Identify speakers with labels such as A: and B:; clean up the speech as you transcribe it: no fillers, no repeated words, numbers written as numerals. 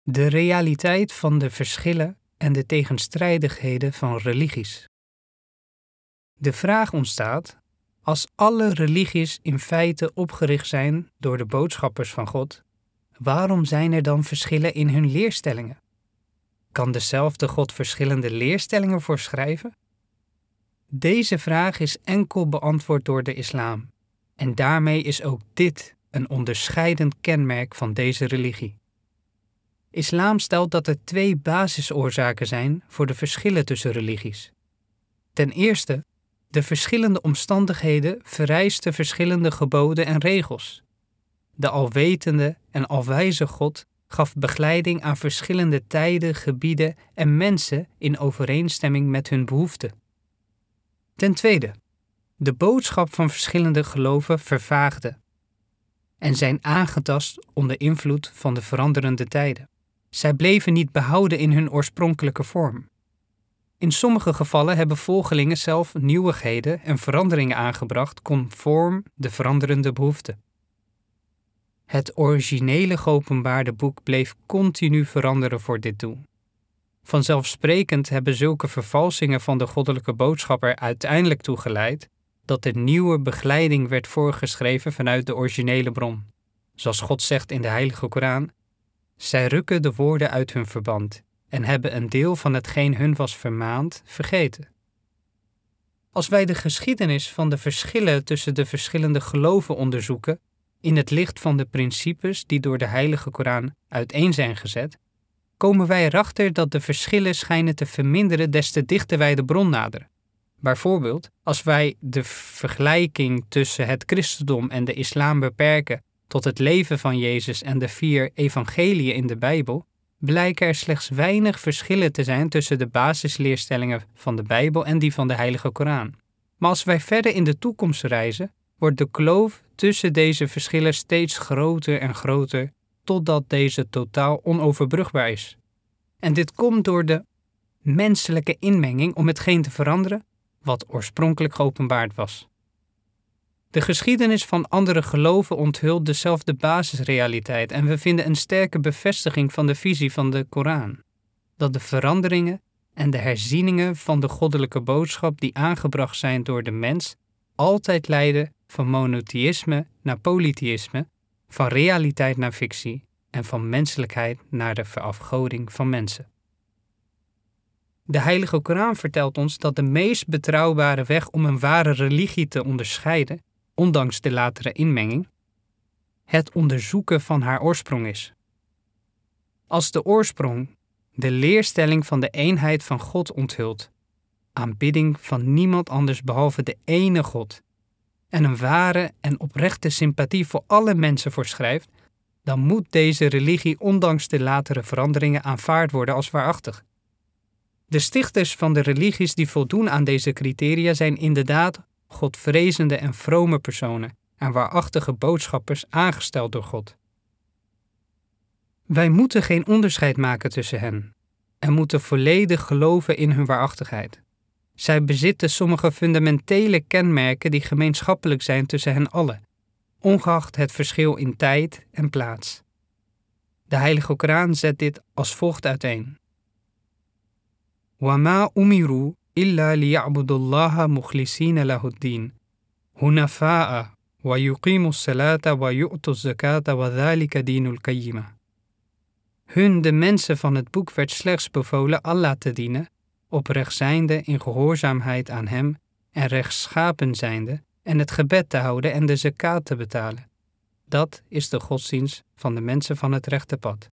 A: De realiteit van de verschillen en de tegenstrijdigheden van religies. De vraag ontstaat: als alle religies in feite opgericht zijn door de boodschappers van God, waarom zijn er dan verschillen in hun leerstellingen? Kan dezelfde God verschillende leerstellingen voorschrijven? Deze vraag is enkel beantwoord door de islam, en daarmee is ook dit een onderscheidend kenmerk van deze religie. Islam stelt dat er 2 basisoorzaken zijn voor de verschillen tussen religies. Ten eerste, de verschillende omstandigheden vereisten verschillende geboden en regels. De alwetende en alwijze God gaf begeleiding aan verschillende tijden, gebieden en mensen in overeenstemming met hun behoeften. Ten tweede, de boodschap van verschillende geloven vervaagde en zijn aangetast onder invloed van de veranderende tijden. Zij bleven niet behouden in hun oorspronkelijke vorm. In sommige gevallen hebben volgelingen zelf nieuwigheden en veranderingen aangebracht conform de veranderende behoeften. Het originele geopenbaarde boek bleef continu veranderen voor dit doel. Vanzelfsprekend hebben zulke vervalsingen van de goddelijke boodschap er uiteindelijk toe geleid dat er nieuwe begeleiding werd voorgeschreven vanuit de originele bron. Zoals God zegt in de Heilige Koran: zij rukken de woorden uit hun verband en hebben een deel van hetgeen hun was vermaand vergeten. Als wij de geschiedenis van de verschillen tussen de verschillende geloven onderzoeken in het licht van de principes die door de Heilige Koran uiteen zijn gezet, komen wij erachter dat de verschillen schijnen te verminderen des te dichter wij de bron naderen. Bijvoorbeeld, als wij de vergelijking tussen het christendom en de islam beperken tot het leven van Jezus en de 4 evangeliën in de Bijbel, blijken er slechts weinig verschillen te zijn tussen de basisleerstellingen van de Bijbel en die van de Heilige Koran. Maar als wij verder in de toekomst reizen, wordt de kloof tussen deze verschillen steeds groter en groter, totdat deze totaal onoverbrugbaar is. En dit komt door de menselijke inmenging om hetgeen te veranderen wat oorspronkelijk geopenbaard was. De geschiedenis van andere geloven onthult dezelfde basisrealiteit en we vinden een sterke bevestiging van de visie van de Koran, dat de veranderingen en de herzieningen van de goddelijke boodschap die aangebracht zijn door de mens altijd leiden van monotheïsme naar polytheïsme, van realiteit naar fictie en van menselijkheid naar de verafgoding van mensen. De Heilige Koran vertelt ons dat de meest betrouwbare weg om een ware religie te onderscheiden, ondanks de latere inmenging, het onderzoeken van haar oorsprong is. Als de oorsprong de leerstelling van de eenheid van God onthult, aanbidding van niemand anders behalve de ene God, en een ware en oprechte sympathie voor alle mensen voorschrijft, dan moet deze religie ondanks de latere veranderingen aanvaard worden als waarachtig. De stichters van de religies die voldoen aan deze criteria zijn inderdaad godvrezende en vrome personen en waarachtige boodschappers aangesteld door God. Wij moeten geen onderscheid maken tussen hen en moeten volledig geloven in hun waarachtigheid. Zij bezitten sommige fundamentele kenmerken die gemeenschappelijk zijn tussen hen allen, ongeacht het verschil in tijd en plaats. De Heilige Koran zet dit als volgt uiteen: وَمَا أُمِرُوا إِلَّا لِيَعْبُدُوا اللَّهَ مُخْلِصِينَ لَهُ الدِّينَ هُنَفَاءَ وَيُقِيمُوا الصَّلَاةَ وَيُؤْتُوا الزَّكَاةَ وَذَلِكَ دِينُ الْقَيِّمَةِ. Hun, de mensen van het boek, werd slechts bevolen Allah te dienen, oprecht zijnde in gehoorzaamheid aan hem en rechtschapen zijnde en het gebed te houden en de zakaat te betalen. Dat is de godsdienst van de mensen van het rechte pad.